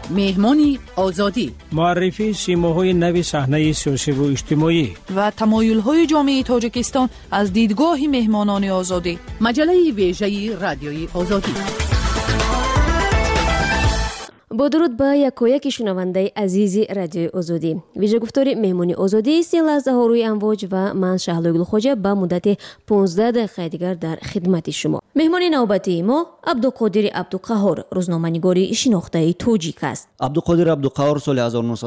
مهمانی آزادی، معرفی سیماهای نوی صحنه سیاسی و اجتماعی و تمایل‌های جامعه تاجیکستان از دیدگاه مهمانان آزادی. مجله ویژه رادیوی آزادی. با درود به یکایک شنونده عزیز رادیوی آزادی. ویژه گفتار مهمانی آزادی 30 لحظه ها روی امواج و من شهلوگل خوجه به مدت 15 دقیقه دیگر در خدمت شما. مهمان نوبتی ما عبدالقادر عبدالقهار، روزنامه‌نگاری شناخته تاجیک است. عبدالقادر عبدالقهار سال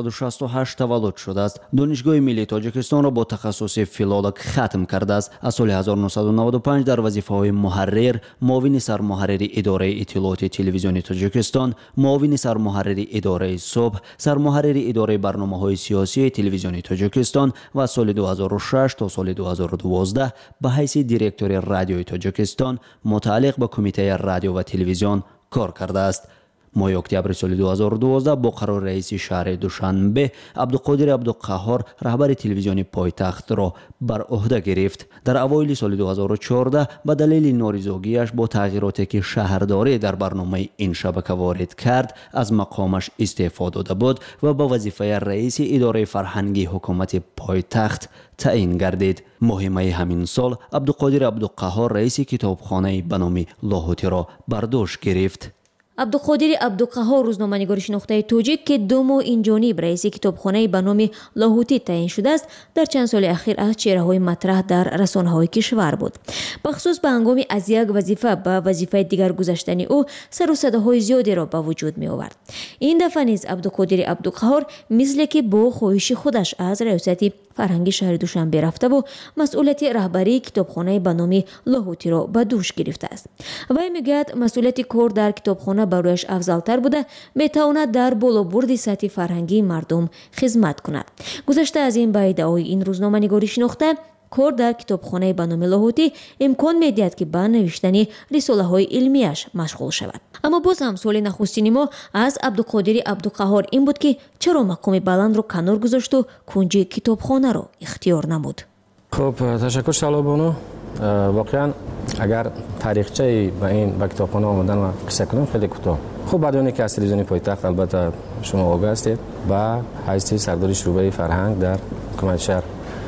1968 تولد شده است. دانشگاه ملی تاجیکستان را با تخصص فیلولوگ ختم کرده است. از سال 1995 در وظیفه‌های محرر، معاون سرمحرر اداره اطلاعات تلویزیونی تاجیکستان، معاون سرمحرر اداره صبح، سرمحرر اداره برنامه‌های سیاسی تلویزیونی تاجیکستان و سال 2006 تا سال 2012 به حیث دیرکتور رادیوی تاجیکستان متعلق به کمیته رادیو و تلویزیون کار کرده است. ماه اکتبر سال 2012 با قرار رئیس شهر دوشنبه عبدالقادر عبدالقهار رهبر تلویزیون پایتخت را بر عهده گرفت. در اوایل سال 2014 به دلیل نارضایتی‌اش با تغییراتی که شهرداری در برنامه این شبکه وارد کرد از مقامش استعفا داده بود و به وظیفه رئیس اداره فرهنگی حکومت پایتخت تعیین گردید. ماه می همین سال عبدالقادر عبدالقهار رئیس کتابخانه به نام لاهوتی را بر دوش گرفت. عبدالقادر عبدالقهار، روزنامه‌نگار شناخته تاجیک که 2 ماه این جانب رئیس کتابخانه به نام لاهوتی تعیین شده است، در چند سال اخیر از چهره‌های مطرح در رسانه‌های کشور بود. بخصوص به هنگام از یک وظیفه به وظیفه دیگر گذشتن او سر و صداهای زیادی را به وجود می آورد. این دفعه نیز عبدالقادر عبدالقهار مثل که با خواهش خودش از ریاست فرهنگی شهر دوشنبه رفته و مسئولیت رهبری کتابخانه به نام لاهوتی را به دوش گرفته است. وی میگوید مسئولیت کار در کتابخانه برایش افضل‌تر بوده، میتواند در بالابرد سطح فرهنگی مردم خدمت کند. گذشته از این به ادعای این روزنامه‌نگاری شناخته، کار در کتابخانه به نام لاهوتی امکان میدهد که به نوشتن رساله‌های علمیش مشغول شود. اما باز هم سوال نخستین ما از عبدالقادر عبدالقهار این بود که چرا مقام بلند رو کنار گذاشت و کنج کتابخانه رو اختیار نمود. خب تشکر شهلا بانو. واقعا اگر تاریخچه به کتابخانه آمدن و قصه کنم خیلی کوتاه. خب بعد اون که از تلویزیون پایتخت البته شما آگاه هستید و حیث سردار شعبه فرهنگ در حکومت شهر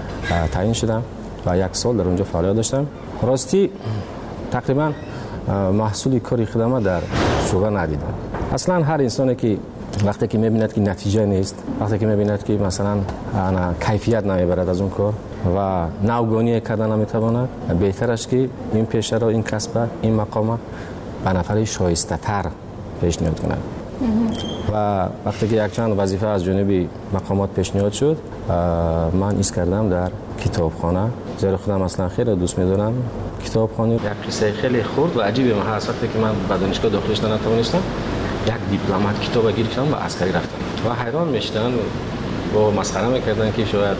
تعیین شدم و 1 سال در اونجا فعالیت داشتم. راستی تقریبا محصول کاری خدمت در شعبه ندیدم. اصلا هر انسانی که وقتی که می‌بیند که نتیجه نیست، وقتی که می‌بیند که مثلا کیفیت نمیبرد از اون کار و نوگانی کردن نمیتواند، بهتر است که این پیشه را، این کسب، این مقام به نفر شایسته تر پیشنهاد کند. و وقتی که یک چند وظیفه از جانب مقامات پیشنهاد شد، من ایست کردم در کتابخانه. زیرا خودم اصلا خیلی دوست می‌دارم کتابخانه. یک قصه خیلی خرد و عجیبی من هست. وقتی که من به دانشگاه داخلش نتوانستم، یک دیپلمات کتاب گرفتم و عسکری رفتم و حیران میشدن و مسخره میکردن که شاید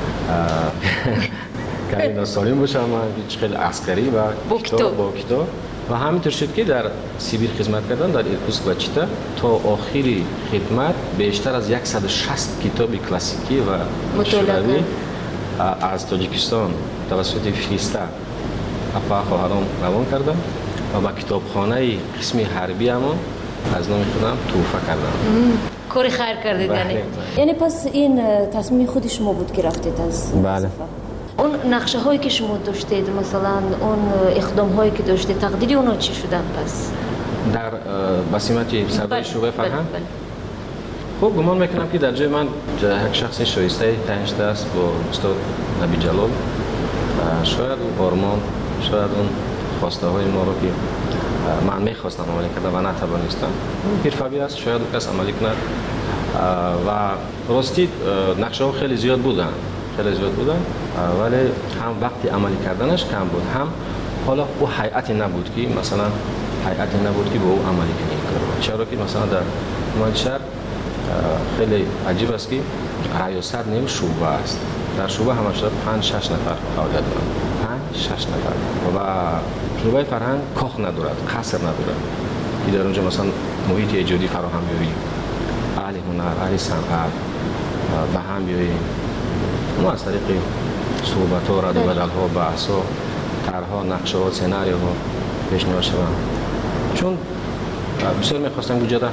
کمی ناسالم باشم من خیلی عسکری و با کتاب و همینطور شد که در سیبیر خدمت کردن در ایرکوتسک و چیتا تا آخری خدمت بیشتر از 160 کتاب کلاسیکی و شوروی از تاجیکستان توسط فیستا اپا خواهرام روان کردم و با کتابخانه قسم حربی هم از نام خودم توفه کردم. کاری خیر کردید یعنی پس این تصمیم خود شما بود که رفتید از بله. اون نقشه هایی که شما داشتید، مثلا اون اقدام هایی که داشتید، تقدیری اونا چی شدن پس؟ در بسیمت سردار شعبه فرهنگ؟ خب گمان میکنم که در جای من یک شخص شایسته تعیین شده است با استاد نبی جلال. شاید اون آرمان، شاید اون خواسته های ما رو که من میخواستم عملی کردم و نتوانستم، حرفه‌ای است، شاید کس عملی کند. و راستی نقشه ها خیلی زیاد بودن ولی هم وقتی عملی کردنش کم بود، هم حالا او هیئتی نبود که مثلا که با او عملی کنه. چرا که مثلا در مانچر خیلی عجیب است که ریاست نیم شعبه است. در شعبه همش 5-6 نفر فعالیت دارند. 5-6 نفر و شعبه فرهنگ کاخ ندارد، قصر ندارد که در اونجا مثلا محیط ایجادی فراهم بیاری، اهل هنر، اهل صنعت به هم بیاری. ما از طریق صحبت‌ها، رد و بدل‌ها، بحث‌ها، طرح‌ها، نقشه‌ها، سناریوها پیشنهاد شدم. چون بسیار می‌خواستم بودجه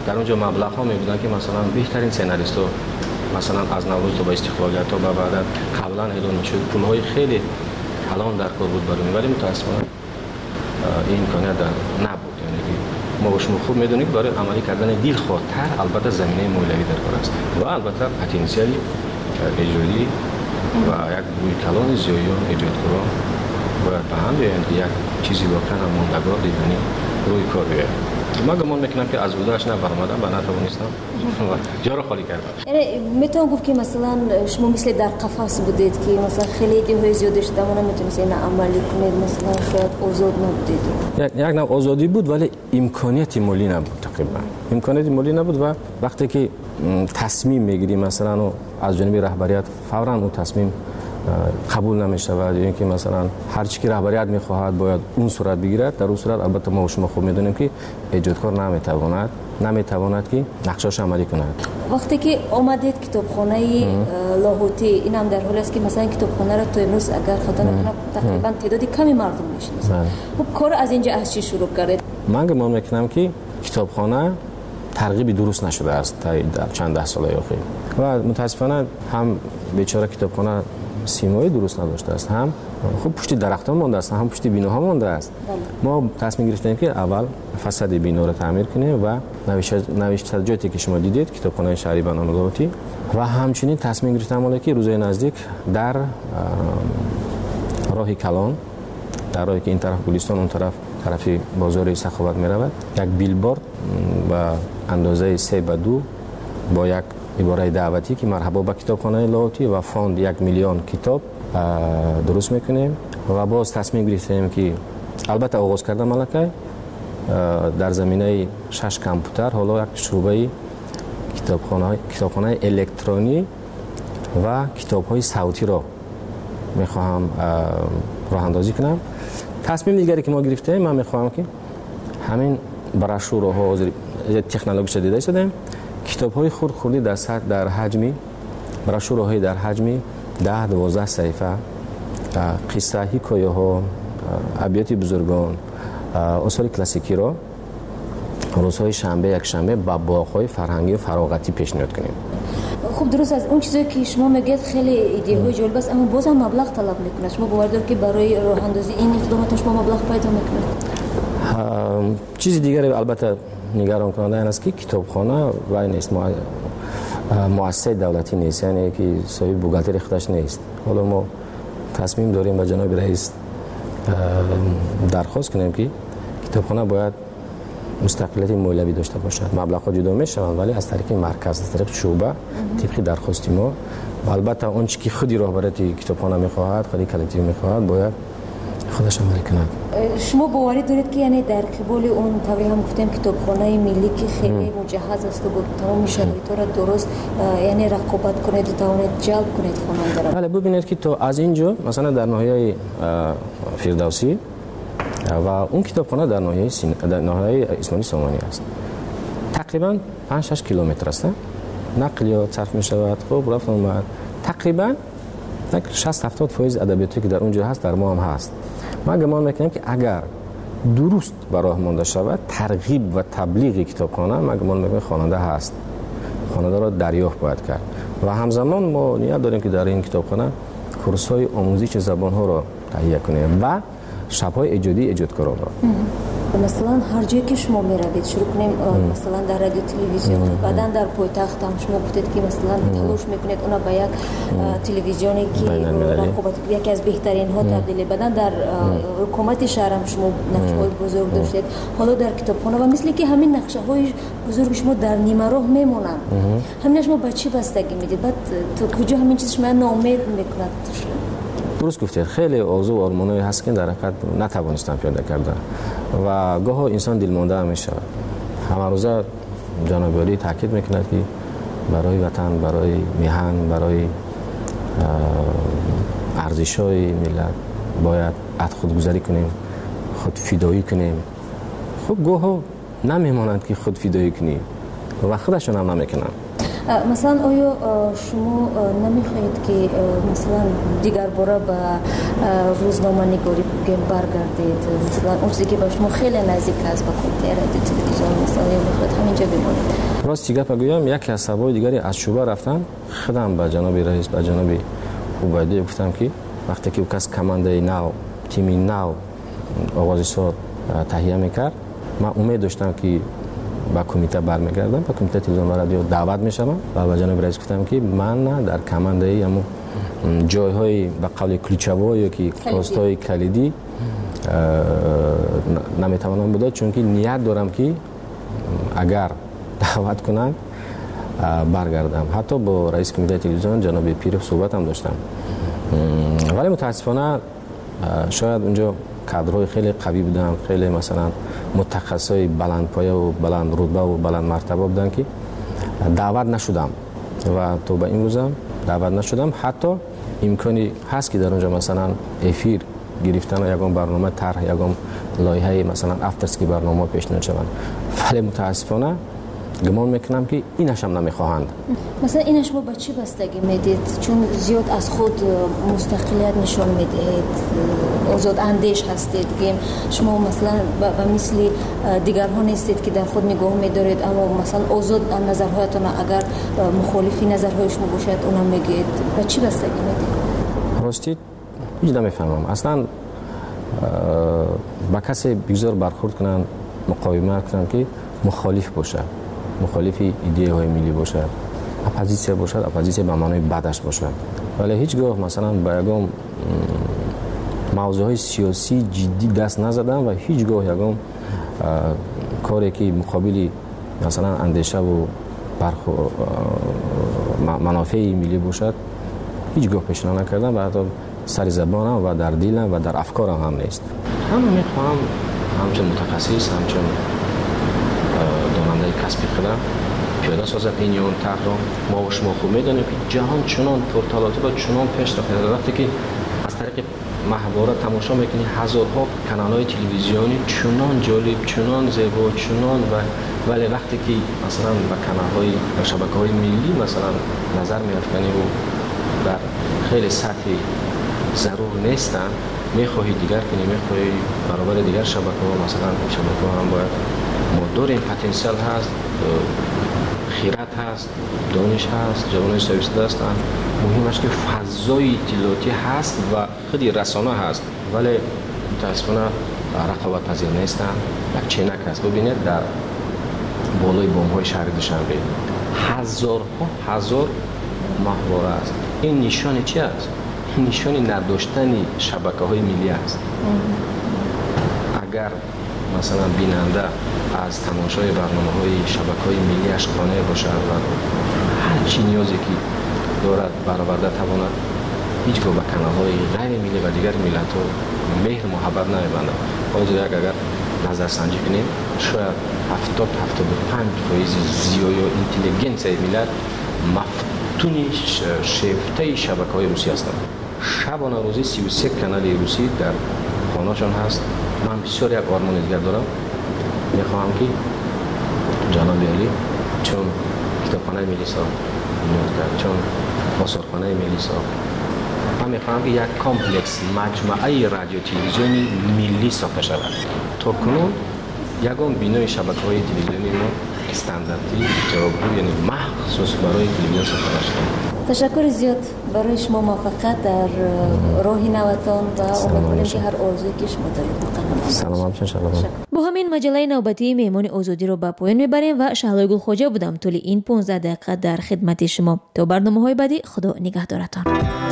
در اونجا مبلغ ها میبودن که مثلا بهترین سیناریست ها مثلا از نوروز تا به استقلالیت تا به بعد قبلا اعلان میشد پول های خیلی الان در کار بود برای ولی متاسفانه این امکانیت نبود. یعنی ما با شما خوب میدونید برای عملی کردن دیل خاطر البته زمینه مولوی در کار است و البته پتانسیل اجرایی و یک روی کلان زیایان ایجادکاران باید به هم بیایند که یک چیزی واقعا ماندگار دیدنی روی کار بیاید. من گمان میکنم که از بودنش نبرآمدم و نتوانستم جا را خالی کردم. یعنی میتونم گفت که مثلا شما مثل در قفس بودید که مثلا خیلی ایده زیاد شده اما نمیتونید این عملی کنید، مثلا شاید آزاد نبودید. یک نوع آزادی بود ولی امکانیت مالی نبود تقریبا. امکانیت مالی نبود و وقتی که تصمیم میگیری مثلا از جانب رهبریت فوراً اون تصمیم قبول نمی‌شود یا اینکه مثلا هر چی که رهبریت می‌خواهد باید اون صورت بگیرد. در اون صورت البته ما و شما خوب می‌دونیم که ایجادکار نمی‌تواند که نقشه‌اش عملی کند. وقتی که آمدید کتابخانه لاهوتی این هم در حالی است که مثلا کتابخانه را تو امروز اگر خدا نکنه تقریبا تعدادی کمی مردم می‌شناسند. خب کار از اینجا از چی شروع کردید؟ من گمان می‌کنم که کتابخانه ترغیبی درست نشده است تا چند ده سال اخیر و متاسفانه هم بیچاره کتابخانه سیمایی درست نداشته است، هم خوب پشت درختان مانده است، هم پشت بیناها مانده است. ما تصمیم گرفتیم که اول فساد بینا را تعمیر کنیم و نوشتجاتی که شما دیدید کتابخانه شهری بنان لاهوتی و همچنین تصمیم گرفتیم که روزهای نزدیک در راه کلان، در راهی که این طرف گلستان اون طرف بازار سخاوت می رود، یک بیلبورد و اندازه 3 به 2 با یک عباره دعوتی که مرحبا به کتابخانه لاهوتی و فاند 1 میلیون کتاب درست میکنیم و باز تصمیم گرفتیم که البته آغاز کردن ملکه در زمینه 6 کامپیوتر حالا یک شعبه کتابخانه الکترونی و کتاب‌های صوتی را میخواهم راه اندازی کنم. تصمیم دیگری که ما گرفتیم من میخواهم که همین براشورها تکنولوژی شدیده شدیم کتاب‌های خردی در حجمی براشورهای در حجمی 10-12 صفحه قصه حکایه ها ابیات بزرگان اصول کلاسیکی را روزهای شنبه یک شنبه با باغ‌های فرهنگی و فراغتی پیشنهاد کنیم. خب درست از اون چیزایی که شما میگید خیلی ایده های جالب است اما باز هم مبلغ طلب میکنه. شما باور دارید که برای راه اندازی این اقدامات شما مبلغ پیدا میکنید؟ چیز دیگری البته نگران کننده این است که کتابخانه وای نیست، مؤسسه دولتی نیست، یعنی که صاحب بوغالتری خودش نیست. حالا ما تصمیم داریم با جناب رئیس درخواست کنیم که کتابخانه باید مستقلیت مولوی داشته باشد. مبلغ‌ها جدا میشوند ولی از طریق مرکز، از طریق شعبه طبق درخواست ما و البته اون چیزی که خودی رهبری کتابخانه میخواهد، خودی کلکتیو میخواهد باید خودش عمل کند. شما باوری دارید که یعنی در قبال اون طوری هم گفتیم کتابخانه ملی که خیلی مجهز است و با تمام شرایط را درست یعنی رقابت کنید و توانید جلب کنید خواننده را. بله ببینید که تو از اینجا مثلا در ناحیه فردوسی و اون کتابخانه در ناحیه اسماعیل سامانی است. تقریبا 5-6 کیلومتر است. نقلیات صرف می شود. خب رفت اومد. تقریبا 60-70% ادبیاتی که در اونجا هست در ما هم هست. ما گمان میکنیم که اگر درست به راه مانده شود ترغیب و تبلیغ کتابخانه ما گمان میکنیم خواننده هست. خواننده را دریافت باید کرد و همزمان ما نیت داریم که در این کتابخانه کورس‌های آموزش زبان‌ها را تهیه کنیم و شب‌های ایجادکاران را. مثلا هر جایی که شما میروید شروع کنیم مثلا در رادیو تلویزیون بعداً در پایتخت هم شما گفتید که مثلا تلاش میکنید اونا به یک تلویزیونی که رقابت یکی از بهترین ها تبدیل بعداً در حکومت شهر هم شما نقشه‌های بزرگ داشتید. حالا در کتابخانه و مثل که همین نقشه‌های بزرگ شما در نیمه راه میمونن. همین شما به چی بستگی میدید؟ بعد تو کجا همین چیز شما ناامید میکند؟ درست گفتید خیلی آرزو و آرمانایی هست که در حقیقت نتوانستم پیاده کردن و گاه انسان دلمانده میشه. همه روزه جناب عالی تاکید میکند که برای وطن، برای میهن، برای ارزش‌های ملت باید خودگذاری کنیم، خود فدایی کنیم. خب گاه نمیمانند که خود فدایی کنیم و خودشون هم نمیکنن. مثلا آیا شما نمیخواهید که مثلا دیگر باره به روزنامه نگاری برگردید؟ مثلا اون چیزی که با شما خیلی نزدیک است با کمپیوتر رادیو تلویزیون مثلا یا میخواهید همین اینجا بمونید. راستی گپ بگویم یکی از سوای دیگری از شوبه رفتن خودم به جناب رئیس به جناب عبیدی گفتم که وقتی که کس کمانده نو تیمی نو آغاز سال تهیه میکرد من امید داشتم که با کمیته برمیگردم با کمیته تلویزیون و رادیو دعوت میشم و به جناب رئیس گفتم که من در کمانده همون جایهای به قول کلیچوو یا که پست‌های کلیدی نمیتوانم بداد چون که نیت دارم که اگر دعوت کنند برگردم. حتی با رئیس کمیته تلویزیون جناب پیرو صحبت هم داشتم ولی متاسفانه شاید اونجا کادرهای خیلی قوی بودن، خیلی مثلا متخصصای بلند پایه و بلند رتبه و بلند مرتبه بودن که دعوت نشدم و تو به این روزم دعوت نشدم. حتی امکانی هست که در اونجا مثلا افیر گرفتن یگان برنامه طرح یگان لایحه مثلا افترسکی برنامه پیشنهاد شوند ولی متاسفانه گمان میکنم که اینش هم نمیخواهند. مثلا اینش با چی بستگی میدید؟ چون زیاد از خود مستقلیت نشان میدهید، آزاد اندیش هستید که شما مثلا و مثل دیگرها نیستید که در خود نگاه میدارید اما مثلا آزاد نظرهایتان اگر مخالفی نظرهای شما باشد اونم میگید. با چی بستگی میدید؟ راستی هیچ نمیفهمم اصلا با کسی بگذار برخورد کنن مقاومت کنن که مخالف باشه، مخالف ایده های ملی باشه، اپوزیسیا باشد، اپوزیسیا به معنای بدش باشه ولی هیچگاه مثلا با یگام موضوع های سیاسی جدی دست نزدم و هیچگاه یگام کاری که مقابلی مثلا اندیشه و منافع ملی باشد هیچگاه پیشنهاد نکردم و حتی سر زبانم و در دلم و در افکارم هم نیست. هم میخوام همچون متخصص همچون داننده کسب خودم پیاده سازد این یون تحرام ما و شما خوب میدانیم که جهان چنان پرتلاطم و چنان پیش رفته وقتی که از طریق محواره تماشا میکنی هزارها کانال‌های تلویزیونی چنان جالب چنان زیبا چنان ولی وقتی که مثلا به کانال‌های و شبکه‌های ملی مثلا نظر می‌افکنی و در خیلی سطحی ضرور نیستن میخواهی دیگر کنی میخواهی برابر دیگر شبکه‌ها مثلا شبکه‌ها هم باید ما داریم پتانسیل هست خیرات هست دانش هست جوانای سرویسده هستن مهمش که فضای اطلاعاتی هست و خیلی رسانه هست ولی متاسفانه رقابت پذیر نیستن. یک چینک هست ببینید در بالای بام‌های شهر دوشنبه هزار محوره است. این نشان چی است؟ نشان نداشتن شبکه‌های ملی است. اگر مثلا بیننده از تماشای برنامه‌های شبکه‌های ملی اشقانه باشد و هر چی نیازی که دارد برآورده تواند هیچگاه به کانال‌های غیر ملی و دیگر ملت‌ها مهر محبت نمی‌بندد. حاضر اگر نظرسنجی کنیم شاید 70-75% زیایی و اینتلیجنسی ملت مفتون شیفته شبکه‌های روسی هستند. شبانه روزی 33 کانال روسی در خانه‌شان هست. من بسیار یک آرمان دیگر دارم میخواهم که جناب علی چون کتابخانه ملی ساخت چون آثارخانه ملی ساخت من میخواهم که یک کامپلکس مجموعه رادیو تلویزیونی ملی ساخته شود. تا کنون یگان بینای شبکه‌های تلویزیونی ما استانداردی جوابگو یعنی مخصوص برای تلویزیون ساخته شده. تشکر زیاد برای شما موفقیت در راه نوتان و امیدواریم که هر آرزویی که شما دارید سلام انشالله. با همین مجله نوبتی مهمان آزادی رو به پایان میبریم و شهلای گلخواجه بودم طول این 15 دقیقه در خدمت شما. تا برنامه‌های بعدی خدا نگهدارتان.